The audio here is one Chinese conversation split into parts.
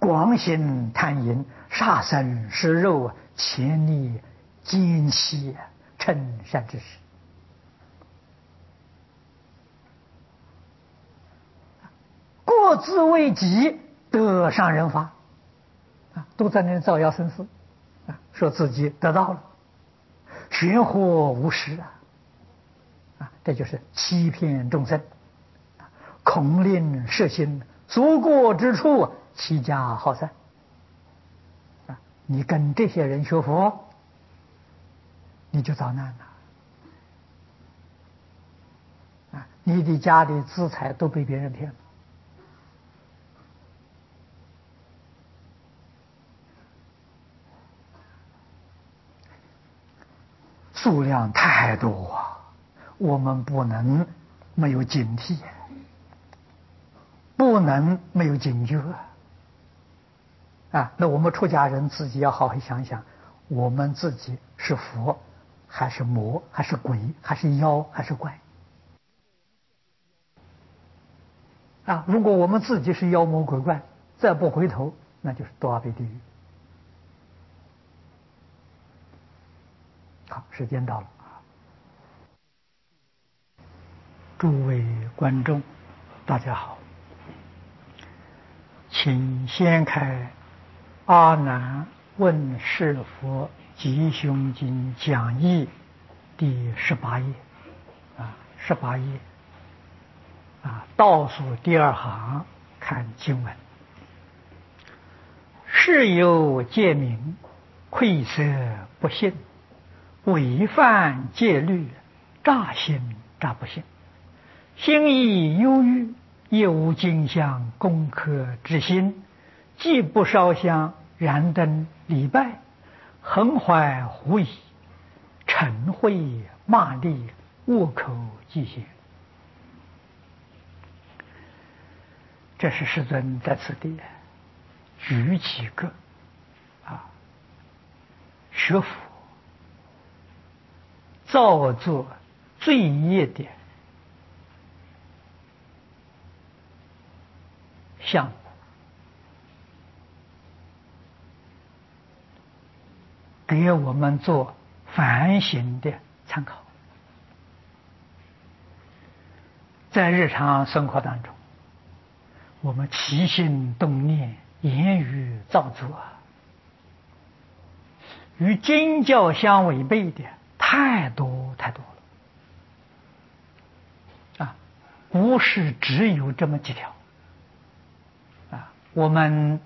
广行贪淫，杀生食肉，潜力奸欺，称善知识。各自为己，得上人法。都在那造谣生事，说自己得到了，玄惑无实这就是欺骗众生，恐令摄心，足过之处，欺家好散。你跟这些人学佛，你就遭难了你的家里资财都被别人骗了。数量太多我们不能没有警惕，不能没有警觉那我们出家人自己要好好想想，我们自己是佛还是魔，还是鬼，还是妖，还是怪如果我们自己是妖魔鬼怪，再不回头，那就是堕阿鼻地狱。好，时间到了诸位观众大家好，请先开阿难问是佛吉凶经讲义第18页18页倒数第2行看经文。是有戒名，愧色不信，违犯戒律，诈信诈不信，心意忧郁，业无经相功课之心，既不烧香燃灯礼拜，横怀狐疑，嗔恚骂詈，恶口讥嫌。这是世尊在此地举几个学佛造作罪业的项目，给我们做反省的参考。在日常生活当中，我们起心动念，言语造作与经教相违背的太多太多了不是只有这么几条我们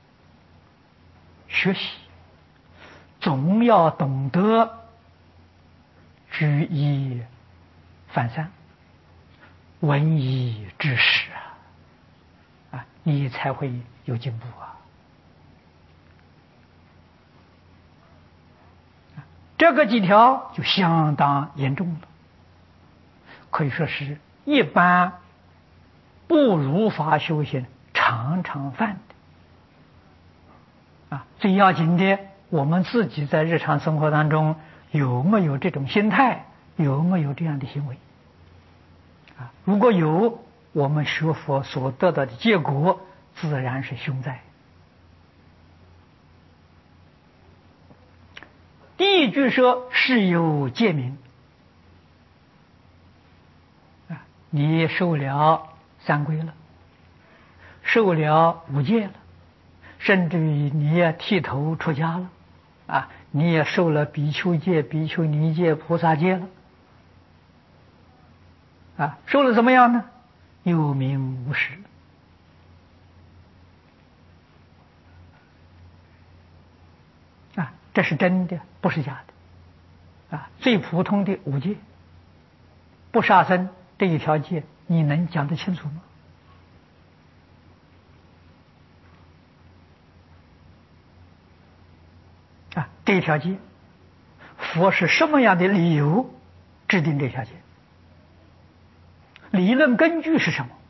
学习总要懂得举一反三，闻一知识你才会有进步这个几条就相当严重了，可以说是一般不如法修行常常犯的最要紧的，我们自己在日常生活当中有没有这种心态，有没有这样的行为如果有，我们学佛所得到的结果自然是凶灾。第一句说是有戒名你受了三规了，受了5戒了，甚至于你也剃头出家了你也受了比丘戒、比丘尼戒、菩萨戒了受了怎么样呢？有名无实这是真的，不是假的最普通的5戒，不杀生这一条戒，你能讲得清楚吗？这一条戒，佛是什么样的理由制定这条戒？理论根据是什么？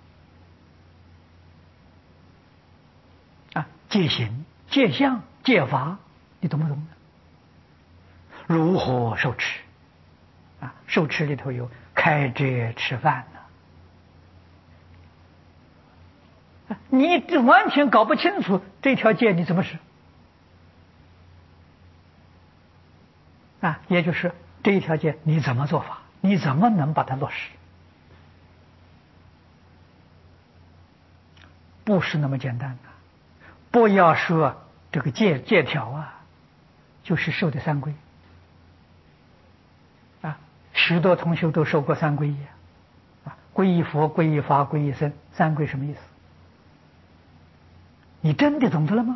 戒行、戒相、戒法，你懂不懂？如何受持受持里头有开斋吃饭你这完全搞不清楚这条戒你怎么使啊？也就是这一条戒你怎么做法，你怎么能把它落实？不是那么简单的。不要说这个戒条啊，就是受的三皈啊。许多同学都受过三皈依啊，皈依佛、皈依法、皈依僧，三皈什么意思？你真的懂得了吗？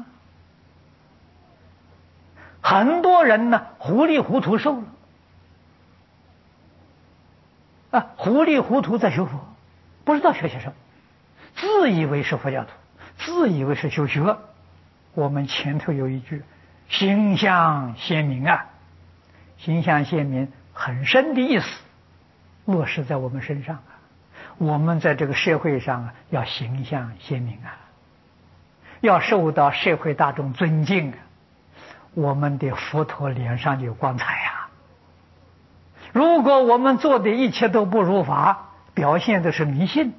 很多人呢糊里糊涂受了啊，糊里糊涂在学佛，不知道学些什么，自以为是佛教徒，自以为是修学。我们前头有一句形象鲜明啊，形象鲜明很深的意思落实在我们身上啊。我们在这个社会上啊，要形象鲜明啊，要受到社会大众尊敬啊。我们的佛陀脸上有光彩啊。如果我们做的一切都不如法，表现的是迷信，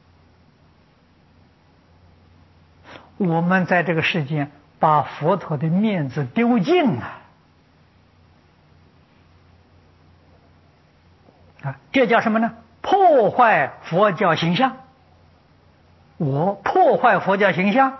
我们在这个世间把佛陀的面子丢尽了啊！这叫什么呢？破坏佛教形象。我破坏佛教形象，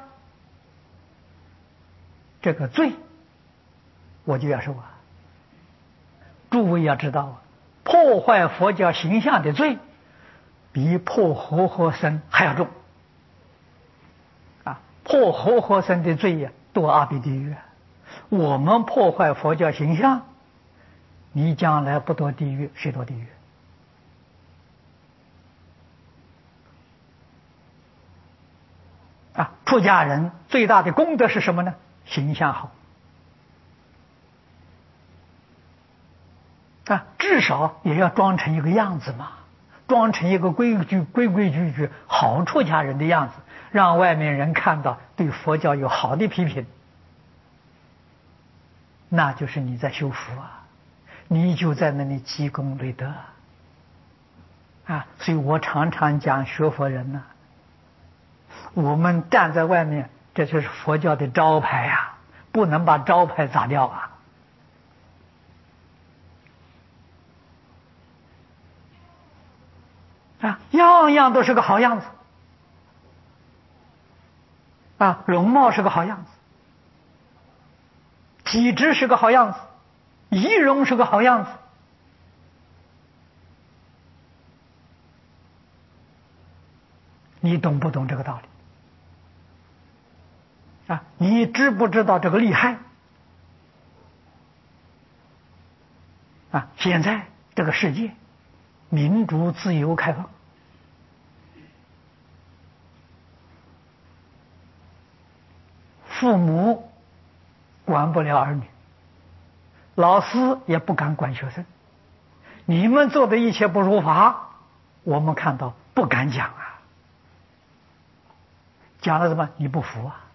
这个罪我就要受啊！诸位要知道啊，破坏佛教形象的罪比破活活僧还要重啊！破活活僧的罪呀，堕阿鼻地狱啊。我们破坏佛教形象，你将来不堕地狱，谁堕地狱啊？出家人最大的功德是什么呢？形象好啊，至少也要装成一个样子嘛，装成一个规规矩矩好出家人的样子，让外面人看到对佛教有好的批评，那就是你在修福啊，你就在那里积功累德啊。所以我常常讲学佛人呢，我们站在外面，这就是佛教的招牌啊，不能把招牌砸掉啊。啊，样样都是个好样子啊，容貌是个好样子，体质是个好样子，仪容是个好样子。你懂不懂这个道理啊？你知不知道这个厉害啊？现在这个世界民主、自由、开放，父母管不了儿女，老师也不敢管学生。你们做的一切不如法，我们看到不敢讲啊。讲了什么？你不服啊？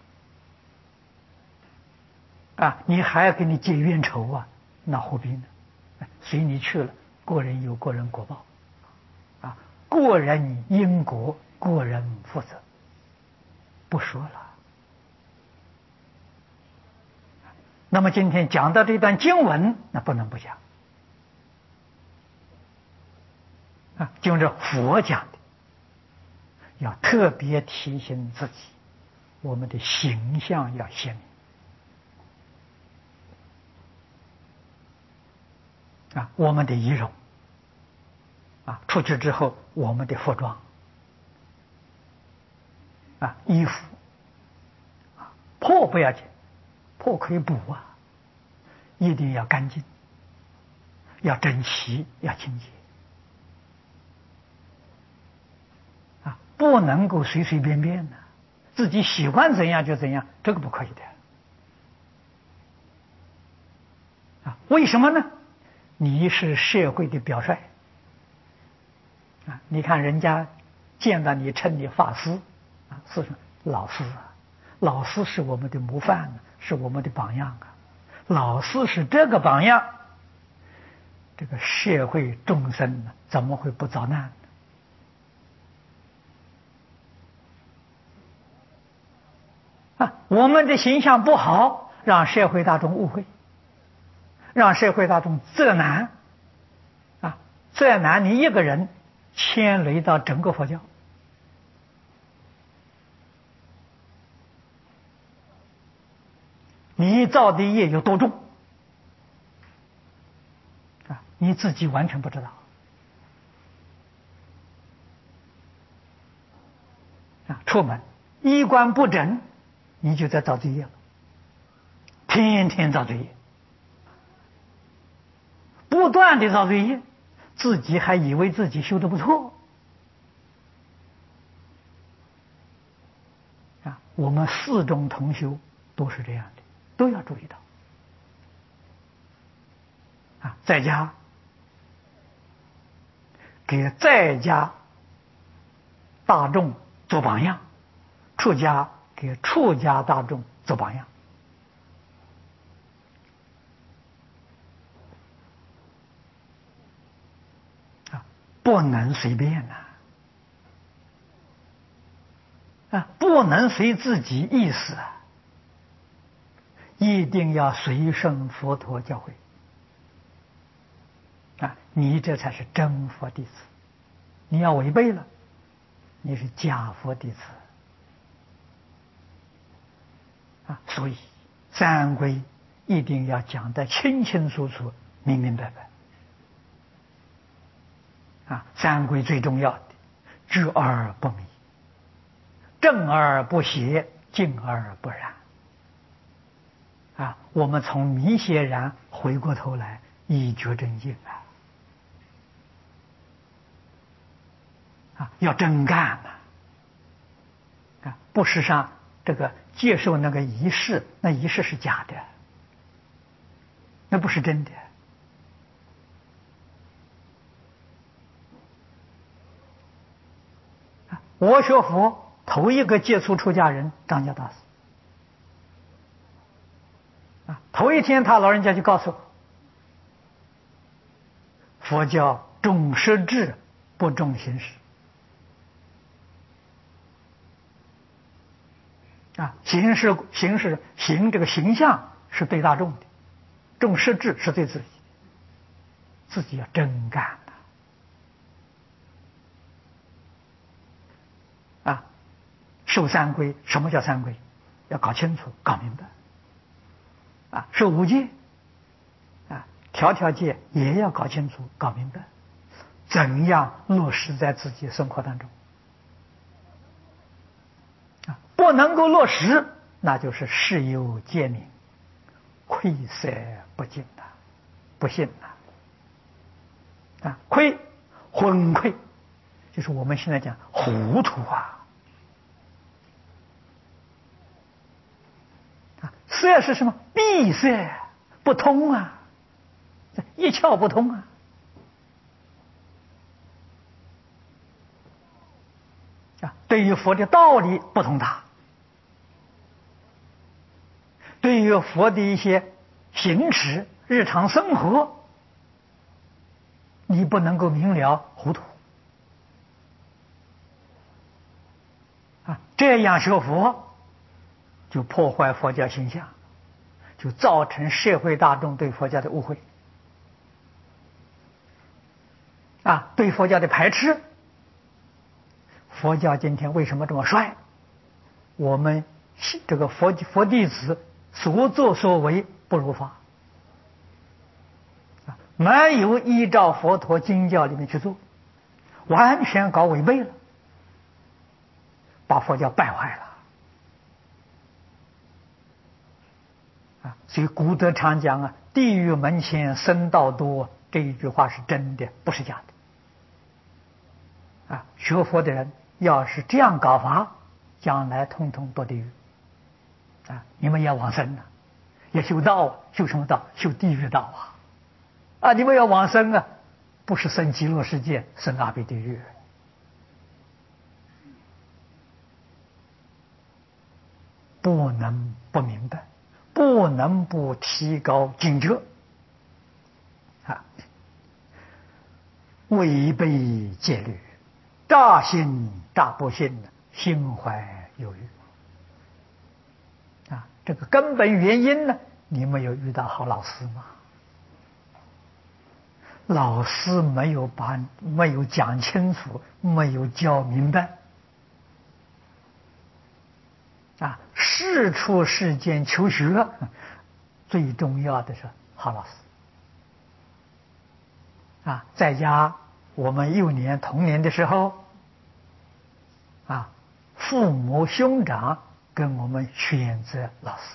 啊，你还要给你结冤仇啊？那何必呢？随你去了，个人有个人果报啊，个人因果，个人负责。不说了。那么今天讲到这段经文，那不能不讲啊，就是佛讲的，要特别提醒自己，我们的形象要鲜明啊，我们的仪容啊，出去之后我们的服装啊，衣服啊，破不要紧，破可以补啊，一定要干净，要整齐，要清洁啊，不能够随随便便的，自己喜欢怎样就怎样，这个不可以的啊。为什么呢？你是社会的表率啊！你看人家见到你称你法师啊，是老师啊，老师是我们的模范啊，是我们的榜样啊。老师是这个榜样，这个社会众生怎么会不遭难呢？ 我们的形象不好，让社会大众误会，让社会大众责难，责难你一个人，牵累到整个佛教。你造的业有多重你自己完全不知道出门衣冠不整，你就在造罪业了，天天造罪业，不断的造罪业，自己还以为自己修得不错我们4种同修都是这样的，都要注意到在家给在家大众做榜样，出家给出家大众做榜样不能随便不能随自己意思一定要随顺佛陀教诲你这才是真佛弟子。你要违背了，你是假佛弟子所以三规一定要讲得清清楚楚、明明白白三规最重要的知而不迷，正而不邪，静而不染我们从迷邪染回过头来以觉正净要真干不是上这个接受那个仪式，那仪式是假的，那不是真的我学佛头一个接触出家人张家大师头一天他老人家就告诉我，佛教重实质不重形式行这个形象是对大众的，重实质是对自己，自己要真干受三规，什么叫三规？要搞清楚、搞明白受五戒条条戒也要搞清楚、搞明白，怎样落实在自己生活当中不能够落实，那就是事有皆明，愧色不尽不信亏昏聩，就是我们现在讲糊涂色是什么？闭塞不通一窍不通对于佛的道理不通达，对于佛的一些行持日常生活你不能够明了，糊涂这样学佛就破坏佛教形象，就造成社会大众对佛教的误会对佛教的排斥。佛教今天为什么这么衰？我们这个佛弟子所作所为不如法没有依照佛陀经教里面去做，完全搞违背了，把佛教败坏了所以古德常讲地狱门前僧道多，这一句话是真的，不是假的学佛的人要是这样搞法，将来通通堕地狱你们要往生要修道修什么道？修地狱道你们要往生不是生极乐世界，生阿鼻地狱不能不明白，不能不提高警觉违背戒律，诈信诈不信，心怀有余这个根本原因呢，你没有遇到好老师吗？老师没有讲清楚，没有教明白。事出世间求学，最重要的是好老师。在家我们幼年童年的时候，父母兄长跟我们选择老师。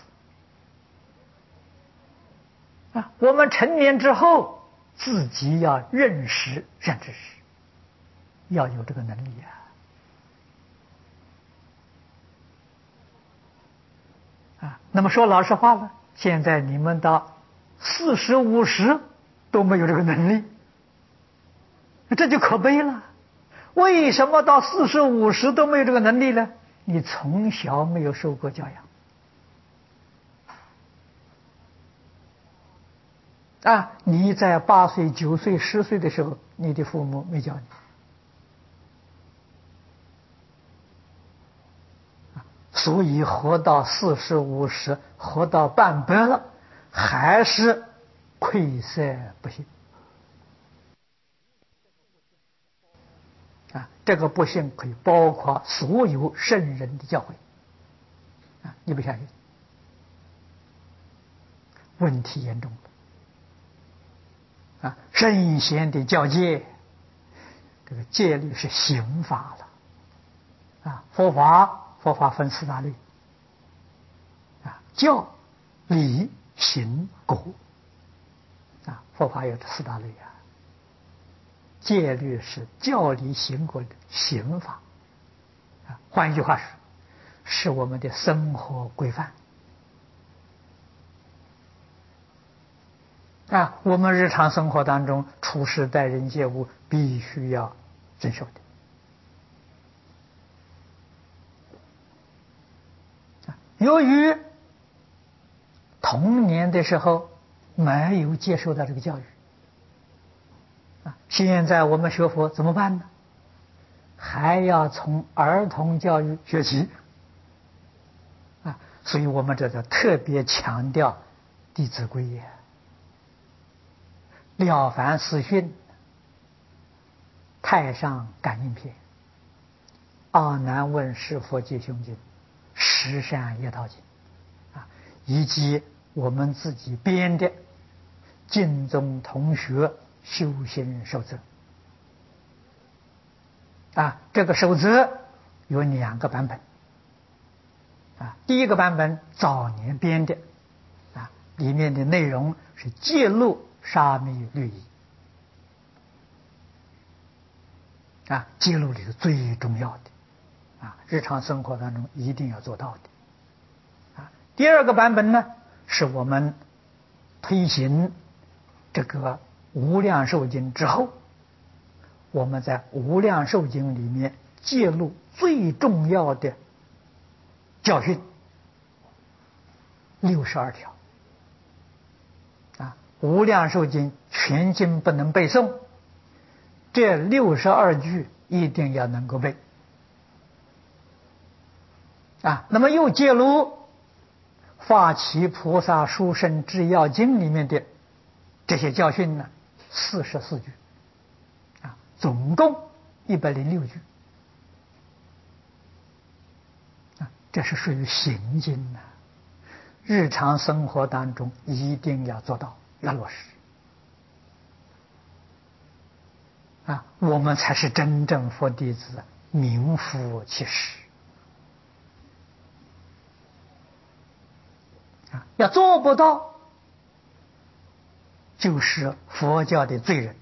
我们成年之后，自己要认识知识，要有这个能力那么说老实话了，现在你们到40、50都没有这个能力，这就可悲了。为什么到40、50都没有这个能力呢？你从小没有受过教养。你在8岁、9岁、10岁的时候，你的父母没教你。所以活到40、50，活到半百了，还是愧色不幸。这个不幸可以包括所有圣人的教诲。你不相信？问题严重了。圣贤的教戒，这个戒律是刑法了。佛法分4大类。教、理、行、果。佛法有这4大类。戒律是教理行果的刑法。换一句话说，是我们的生活规范。我们日常生活当中处事待人接物必须要遵守的。由于童年的时候没有接受到这个教育，现在我们学佛怎么办呢？还要从儿童教育学起。所以我们这就特别强调《弟子规》《了凡四训》《太上感应篇》《阿难问事佛戒凶经》《十善业道经》以及我们自己编的净宗同学修行守则。这个守则有2个版本。第一个版本早年编的，里面的内容是揭露沙弥律仪。揭露的是最重要的，日常生活当中一定要做到的。第二个版本呢，是我们推行这个无量寿经之后，我们在无量寿经里面揭露最重要的教训62条。无量寿经全经不能背诵，这62句一定要能够背。那么又揭露发起菩萨殊胜制要经里面的这些教训呢，44句。总共106句。这是属于行经日常生活当中一定要做到，要落实。我们才是真正佛弟子，名副其实。要做不到，就是佛教的罪人。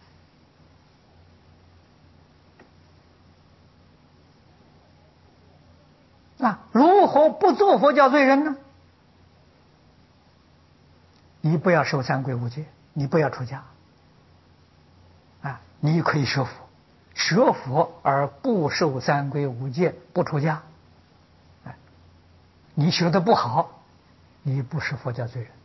如何不做佛教罪人呢？你不要守三皈五戒，你不要出家。你可以学佛，学佛而不守三皈五戒，不出家。你学的不好，你不是佛教罪人。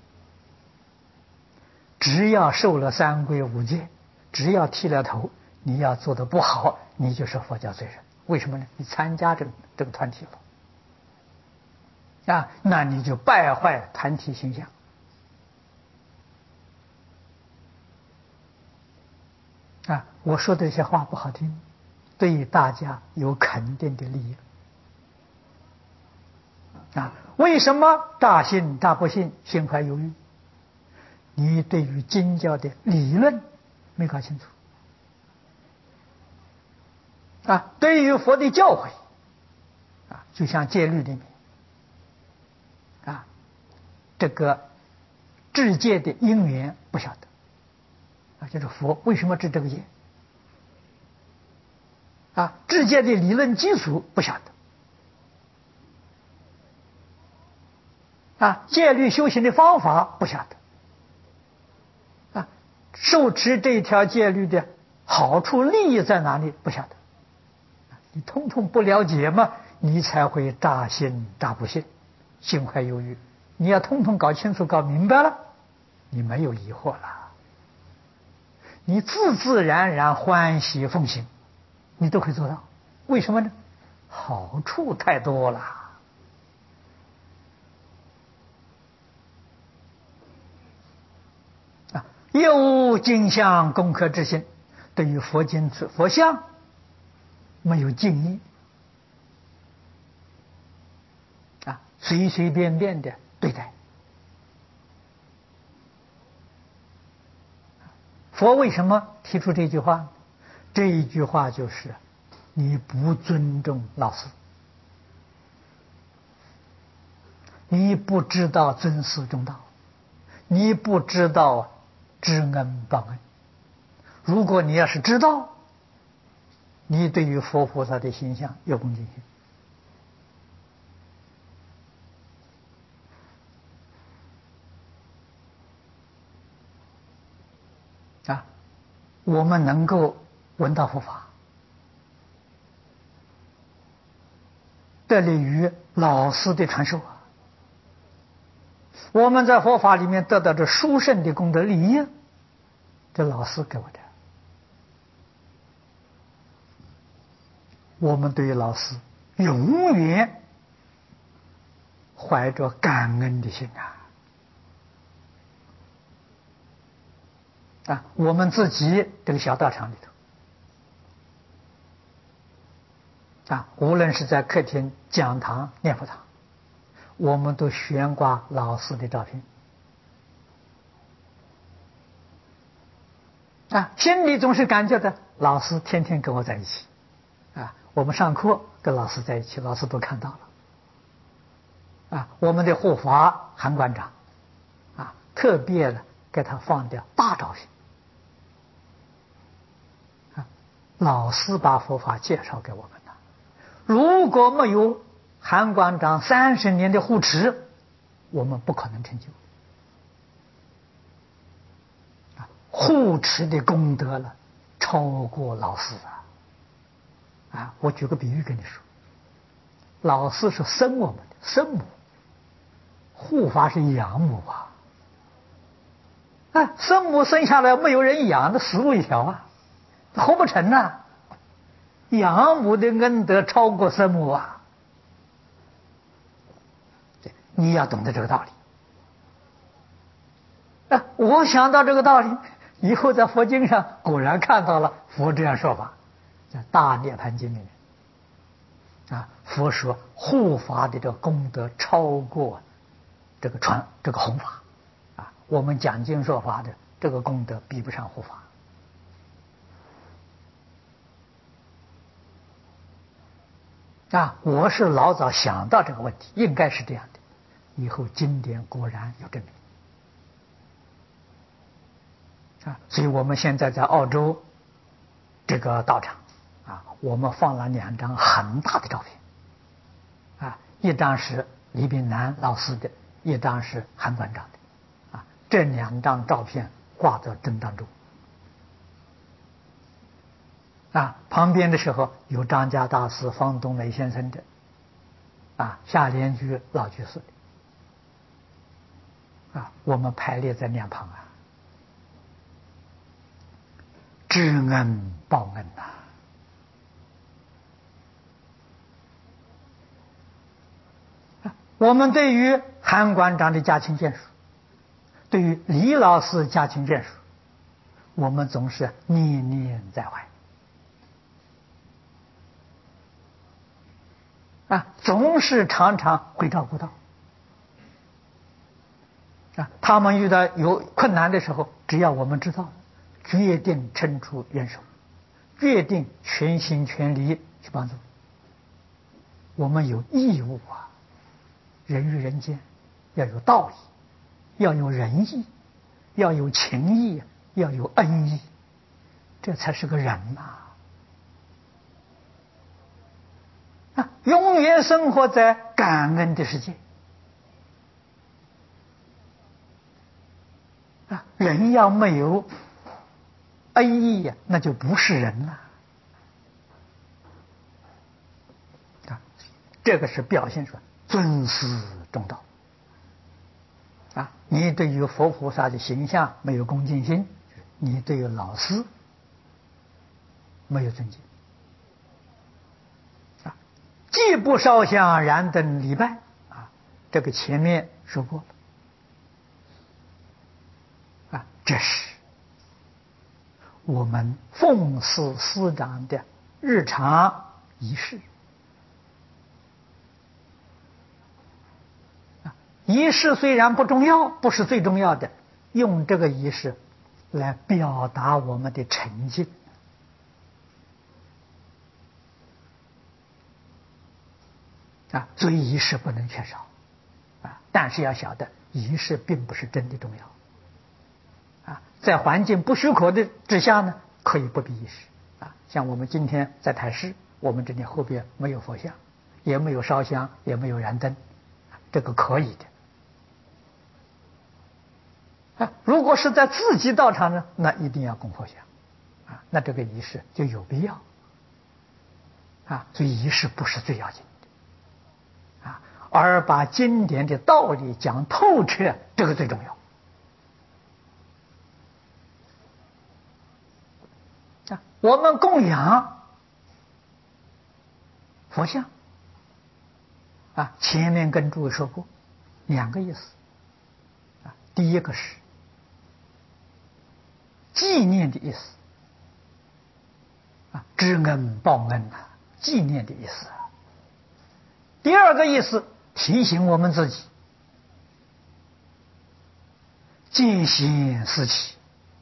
只要受了三皈五戒，只要剃了头，你要做的不好，你就是佛教罪人。为什么呢？你参加这个团体了。 那你就败坏团体形象。我说的这些话不好听，对大家有肯定的利益。为什么诈信诈不信，心怀犹豫？你对于经教的理论没搞清楚。对于佛的教诲，就像戒律里面，这个治戒的因缘不晓得，就是佛为什么治这个戒，治戒的理论基础不晓得，戒律修行的方法不晓得，受持这条戒律的好处利益在哪里不晓得，你通通不了解嘛，你才会诈信诈不信，心怀犹豫。你要通通搞清楚搞明白了，你没有疑惑了，你自自然然欢喜奉行，你都可以做到。为什么呢？好处太多了。业务镜像功课之心，对于佛经佛像没有敬意，随随便便的对待。佛为什么提出这句话？这一句话就是你不尊重老师，你不知道尊师重道，你不知道知恩报恩。如果你要是知道，你对于佛菩萨的形象有恭敬心。我们能够闻到佛法，得力于老师的传授。我们在佛法里面得到这殊胜的功德利益，这老师给我的。我们对于老师永远怀着感恩的心我们自己这个小道场里头无论是在客厅、讲堂、念佛堂，我们都悬挂老师的照片心里总是感觉到老师天天跟我在一起我们上课跟老师在一起，老师都看到了我们的护法韩馆长特别的给他放的大照片老师把佛法介绍给我们了。如果没有韩馆长30年的护持，我们不可能成就护持的功德了，超过老师我举个比喻跟你说，老师是生我们的生母，护法是养母生母生下来没有人养，那死路一条活不成养母的恩德超过生母你要懂得这个道理我想到这个道理以后，在佛经上果然看到了佛这样说法，在《大涅盘经》里面佛说护法的这个功德超过这个弘法我们讲经说法的这个功德比不上护法我是老早想到这个问题，应该是这样的，以后经典果然有证明所以我们现在在澳洲这个道场我们放了2张很大的照片一张是李炳南老师的，一张是韩馆长的这2张照片挂在正当中旁边的时候有张家大师、方东雷先生的夏莲居老居士的我们排列在两旁知恩报恩我们对于韩馆长的家亲眷属，对于李老师家亲眷属，我们总是念念在怀总是常常会照顾到他们遇到有困难的时候，只要我们知道，决定伸出援手，决定全心全力去帮助。我们有义务人与人间要有道义，要有仁义，要有情义，要有恩义，这才是个人永远生活在感恩的世界人要没有恩义那就不是人了这个是表现出来尊师重道你对于佛菩萨的形象没有恭敬心，你对于老师没有尊敬既不烧香燃灯礼拜这个前面说过了这是我们奉祀师长的日常仪式仪式虽然不重要，不是最重要的，用这个仪式来表达我们的诚敬所以仪式不能缺少但是要晓得仪式并不是真的重要在环境不许可的之下呢，可以不必仪式像我们今天在台市，我们这里后边没有佛像，也没有烧香，也没有燃灯，这个可以的如果是在自己道场呢，那一定要供佛像那这个仪式就有必要所以仪式不是最要紧的而把经典的道理讲透彻，这个最重要我们供养佛像前面跟诸位说过两个意思第一个是纪念的意思知恩报恩纪念的意思第二个意思提醒我们自己见贤思齐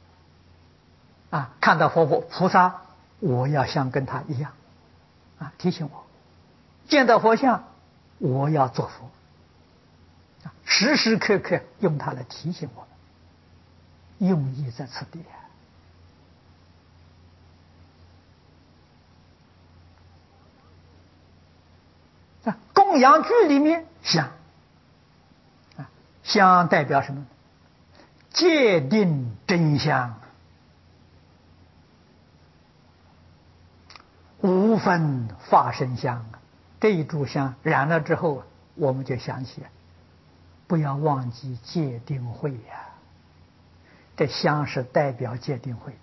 看到佛菩萨我要像跟他一样提醒我见到佛像我要做佛时时刻刻用它来提醒我们，用意在此地供养具里面香香代表什么？界定真香，无分法身香这一炷香燃了之后我们就想起不要忘记戒定慧这香是代表戒定慧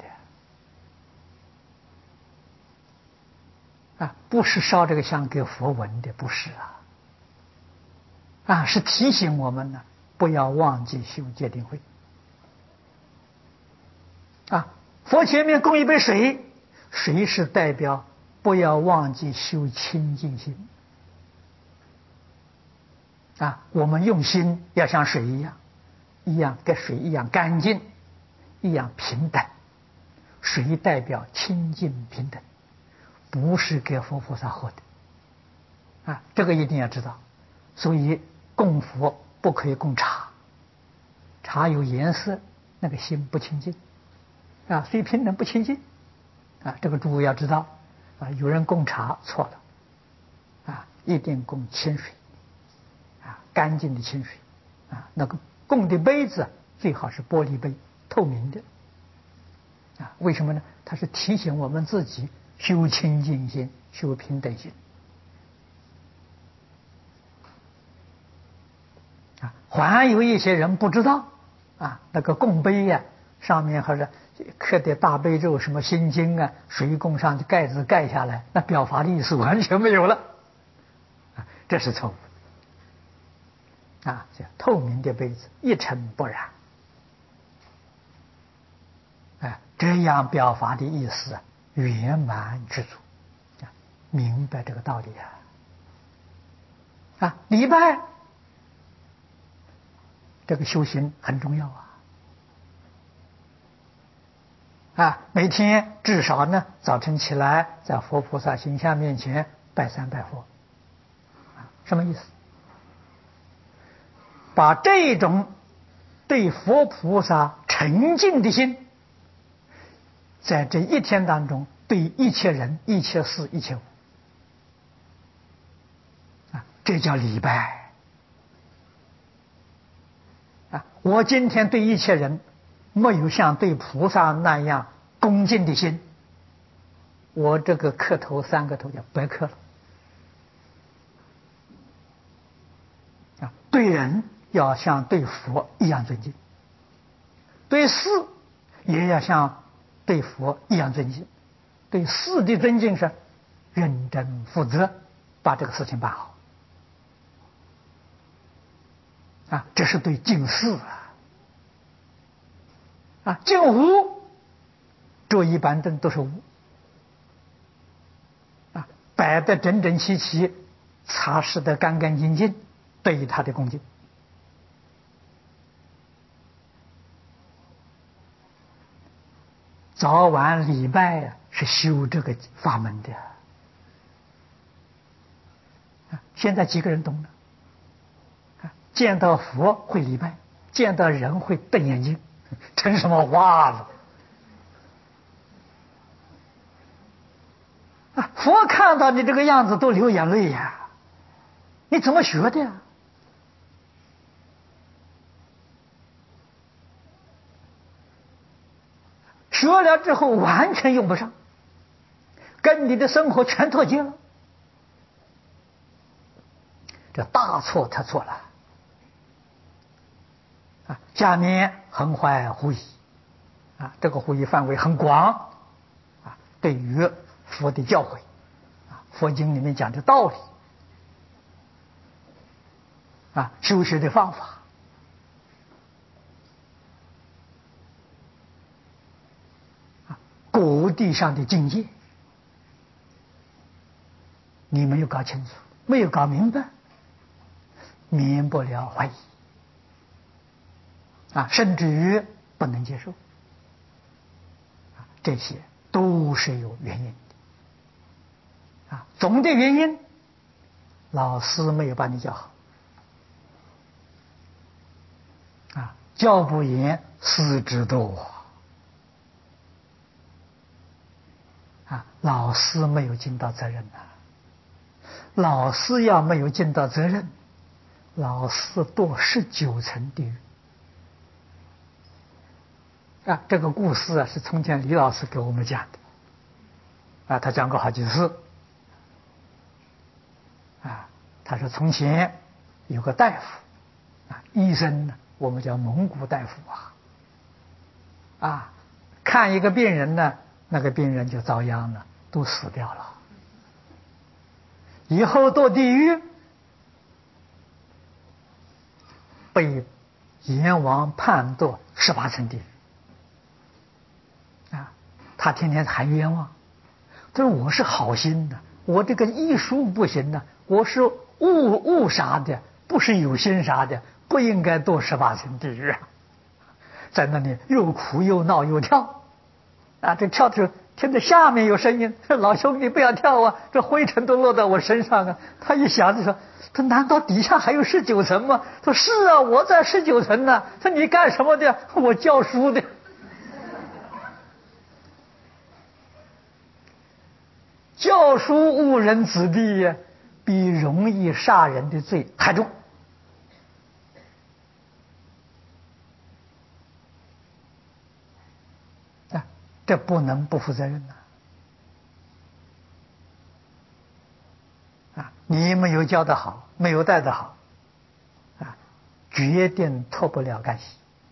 的不是烧这个香给佛闻的，不是是提醒我们呢，不要忘记修戒定慧佛前面供一杯水，水是代表不要忘记修清净心我们用心要像水一样跟水一样干净，一样平等。水代表清净平等，不是给佛菩萨喝的这个一定要知道。所以供佛不可以供茶，茶有颜色，那个心不清净所以平等不清净这个诸位要知道有人供茶错了一定供清水干净的清水那个供的杯子最好是玻璃杯，透明的为什么呢？它是提醒我们自己修清净心，修平等心还有一些人不知道那个供杯上面还是刻的大悲咒什么心经水供上的盖子盖下来，那表法的意思完全没有了这是错误啊，叫透明的杯子，一尘不染。哎，这样表达的意思圆满知足，明白这个道理啊！礼拜这个修行很重要啊！每天至少呢，早晨起来在佛菩萨形象面前拜三拜佛，什么意思？把这种对佛菩萨沉静的心，在这一天当中对一切人、一切事、一切物这叫礼拜我今天对一切人没有像对菩萨那样恭敬的心，我这个磕头3个头就白磕了对人要像对佛一样尊敬，对事也要像对佛一样尊敬。对事的尊敬是认真负责，把这个事情办好这是对敬事敬无，这一板凳都是无摆得整整齐齐，擦拭得干干净净，对于他的恭敬。早晚礼拜是修这个法门的现在几个人懂了？见到佛会礼拜，见到人会瞪眼睛，成什么话了？佛看到你这个样子都流眼泪呀，你怎么学的呀？学了之后完全用不上，跟你的生活全脱节了，这大错特错了下面横怀护义这个护义范围很广对于佛的教诲佛经里面讲的道理修学的方法果地上的境界，你没有搞清楚，没有搞明白，免不了怀疑甚至于不能接受这些都是有原因的总的原因老师没有把你教好教不严师之惰老师没有尽到责任老师要没有尽到责任，老师堕19层地狱这个故事是从前李老师给我们讲的他讲过好几次他说从前有个大夫医生呢，我们叫蒙古大夫看一个病人呢，那个病人就遭殃了，都死掉了，以后堕地狱，被阎王判堕18层地狱他天天喊冤枉，他说我是好心的，我这个医术不行的，我是误杀的，不是有心杀的，不应该堕18层地狱在那里又哭又闹又跳这跳的时候听着下面有声音，说老兄你不要跳这灰尘都落到我身上他一想就说，他难道底下还有19层吗？他说是我在19层呢。他说你干什么的？我教书的。教书误人子弟比容易杀人的罪还重这不能不负责任你没有教得好，没有带得好决定脱不了干系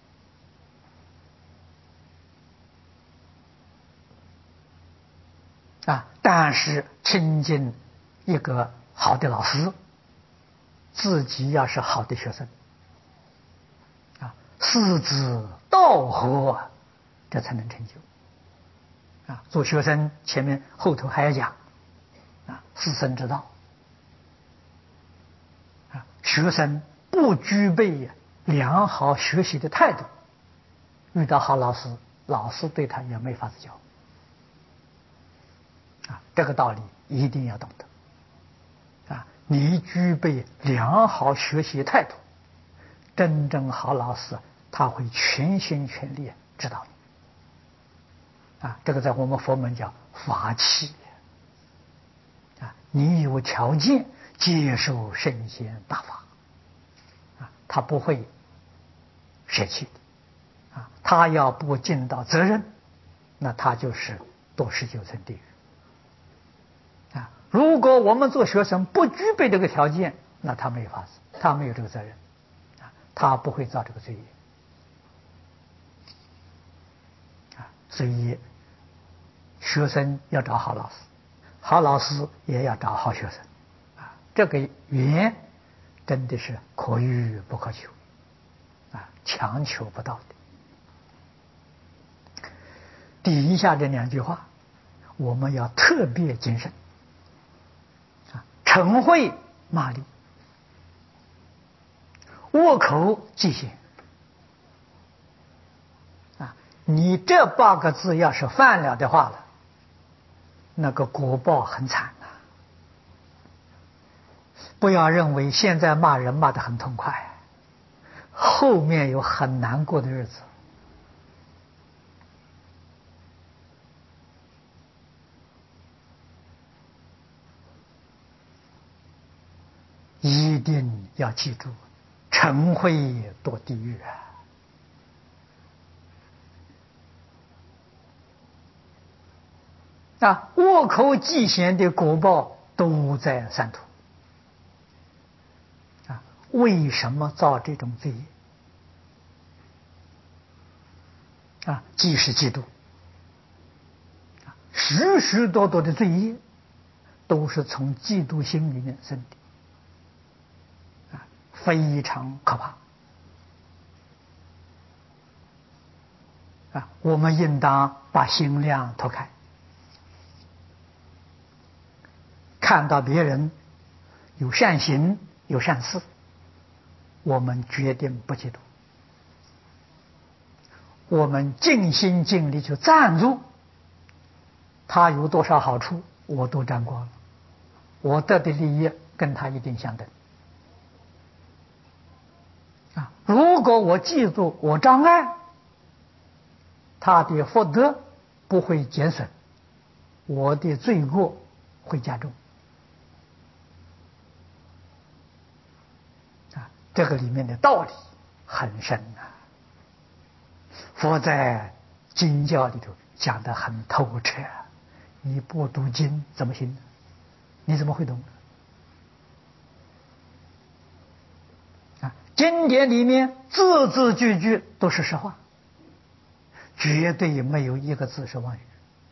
但是亲近一个好的老师，自己要是好的学生师之道合，这才能成就。做学生前面后头还要讲师生之道。学生不具备良好学习的态度，遇到好老师，老师对他也没法子教。这个道理一定要懂得。你具备良好学习态度，真正好老师他会全心全力指导你。这个在我们佛门叫法器。你有条件接受圣贤大法，他不会舍弃的。他要不尽到责任，那他就是堕19层地狱。如果我们做学生不具备这个条件，那他没法子，他没有这个责任，他不会造这个罪业。所以学生要找好老师，好老师也要找好学生。这个缘真的是可遇不可求，强求不到的。底下这2句话我们要特别谨慎。嗔恚骂詈，恶口忌嫌。你这8个字要是犯了的话了，那个果报很惨。不要认为现在骂人骂得很痛快，后面有很难过的日子。一定要记住，嗔恚堕地狱恶口忌嫌的果报都在三途。为什么造这种罪业？既是嫉妒，许许多多的罪业都是从嫉妒心里面生的。非常可怕。我们应当把心量拓开，看到别人有善行有善事，我们决定不嫉妒，我们尽心尽力去赞助他，有多少好处我都沾光了，我得的利益跟他一定相等。如果我嫉妒我障碍，他的福德不会减损，我的罪过会加重。这个里面的道理很深佛在经教里头讲得很透彻，你不读经怎么行？你怎么会懂？经典里面字字句句都是实话，绝对没有一个字是妄语。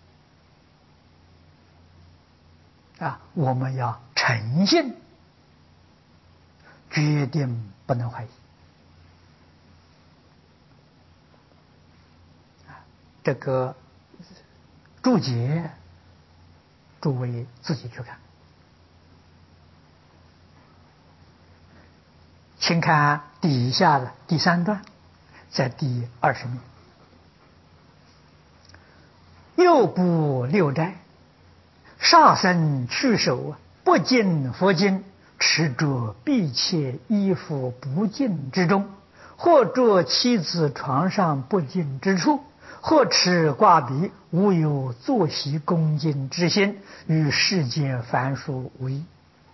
我们要诚信，决定不能怀疑。这个注解，诸位自己去看。请看底下的第3段，在第20面。又不六斋，杀生去手，不敬佛经，持着婢妾衣服不净之中，或着妻子床上不净之处，或持挂笔，无有作息恭敬之心，与世间凡俗无异。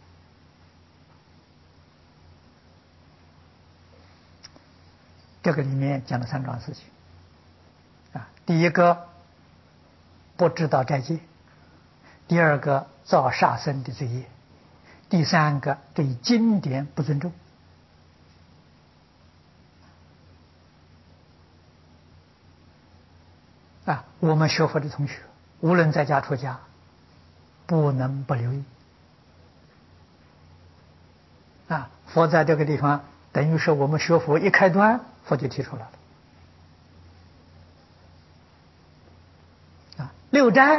这个里面讲了3桩事情第一个不知道斋戒，第二个造杀生的罪业，第三个对经典不尊重。我们学佛的同学，无论在家出家，不能不留意佛在这个地方等于是我们学佛一开端佛就提出来了。六斋，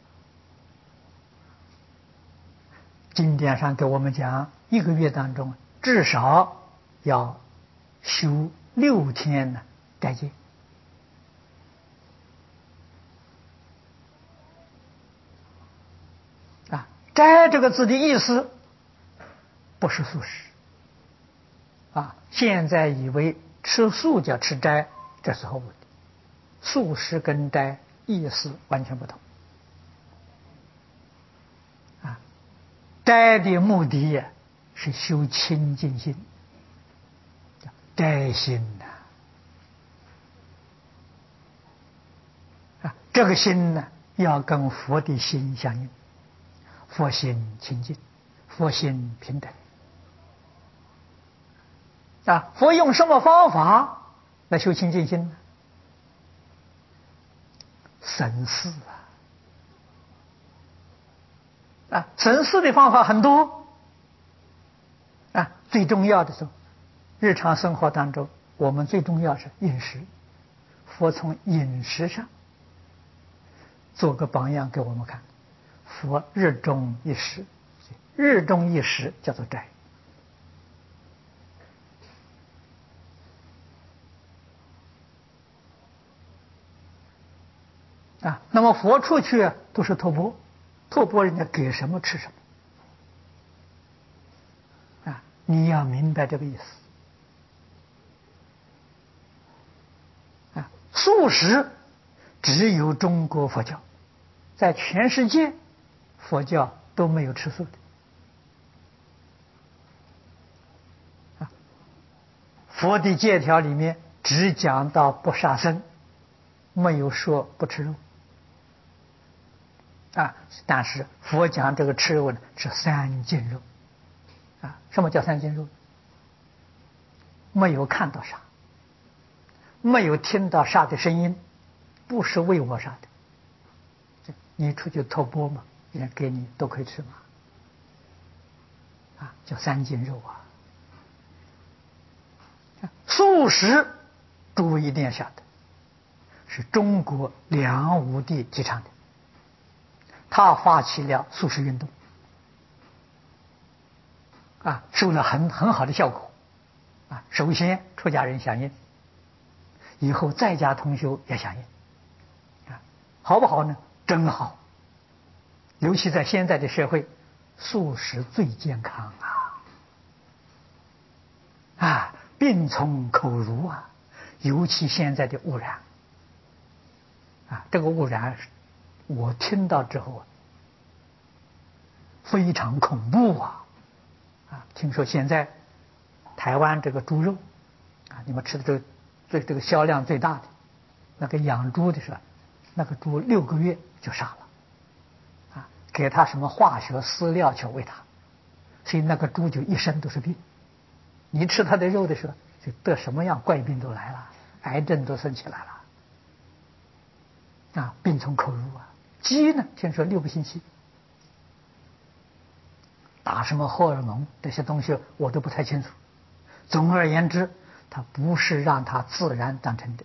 经典上给我们讲，一个月当中至少要修6天斋戒。斋这个字的意思不是素食现在以为吃素叫吃斋，这是错误的。素食跟斋意思完全不同斋的目的是修清净心，斋心这个心呢要跟佛的心相应，佛心清净，佛心平等佛用什么方法来修清净心呢？审视审视的方法很多最重要的是日常生活当中，我们最重要是饮食，佛从饮食上做个榜样给我们看。佛日中一食，日中一食叫做斋那么佛出去都是托钵，托钵人家给什么吃什么你要明白这个意思素食只有中国佛教，在全世界佛教都没有吃素的佛的戒条里面只讲到不杀生，没有说不吃肉但是佛讲这个吃肉呢是3净肉什么叫3净肉？没有看到杀，没有听到杀的声音，不是为我杀的。你出去托钵嘛，人家给你都可以吃嘛叫3净肉素食诸位一定要晓得，是中国梁武帝提倡的，他发起了素食运动收了很好的效果首先出家人响应，以后在家同修也响应好不好呢？真好。尤其在现在的社会，素食最健康病从口入尤其现在的污染这个污染我听到之后非常恐怖听说现在台湾这个猪肉你们吃的这个销量最大的那个养猪的是那个猪6个月就杀了给它什么化学饲料去喂它，所以那个猪就一身都是病。你吃它的肉的时候，就得什么样怪病都来了，癌症都生起来了病从口入鸡呢听说6个星期，打什么荷尔蒙这些东西我都不太清楚。总而言之，它不是让它自然诞生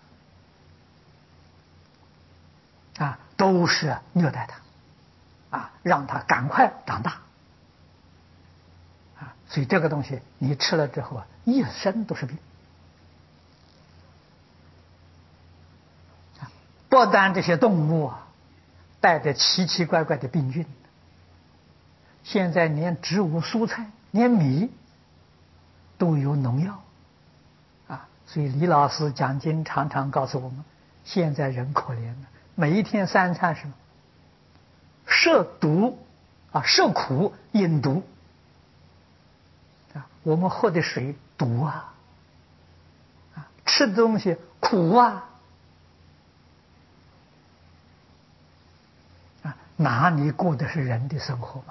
的都是虐待它让它赶快长大所以这个东西你吃了之后一身都是病不但这些动物带着奇奇怪怪的病菌，现在连植物蔬菜连米都有农药所以李老师讲经常常告诉我们，现在人可怜了，每一天3餐是摄毒摄苦饮毒我们喝的水毒吃的东西苦哪里过的是人的生活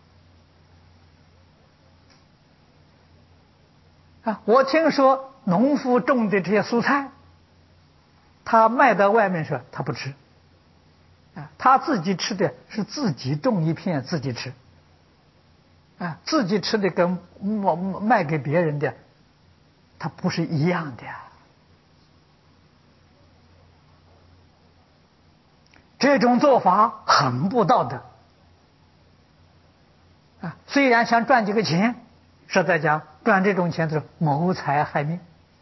我听说农夫种的这些蔬菜，他卖到外面说他不吃他自己吃的是自己种一片自己吃自己吃的跟卖给别人的他不是一样的这种做法很不道德啊！虽然想赚几个钱，实在讲赚这种钱是谋财害命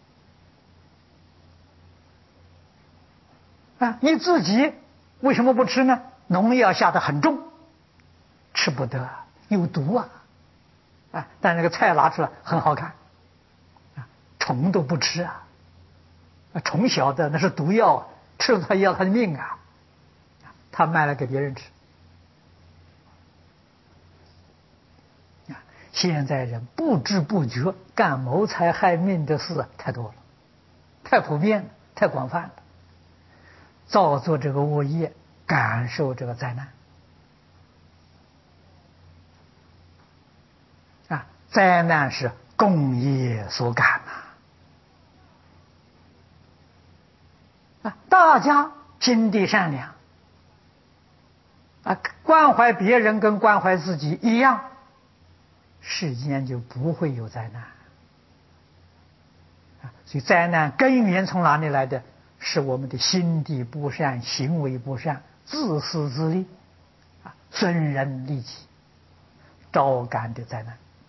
啊！你自己为什么不吃呢？农药下得很重，吃不得，有毒啊！啊，但那个菜拿出来很好看啊，虫都不吃啊！虫晓得那是毒药，吃了它要他的命啊！他卖了给别人吃啊！现在人不知不觉干谋财害命的事太多了，太普遍了，太广泛了，造作这个恶业，感受这个灾难啊！灾难是共业所感啊！大家心地善良啊，关怀别人跟关怀自己一样，世间就不会有灾难啊！所以灾难根源从哪里来的？是我们的心地不善，行为不善，自私自利啊，损人利己，招感的灾难。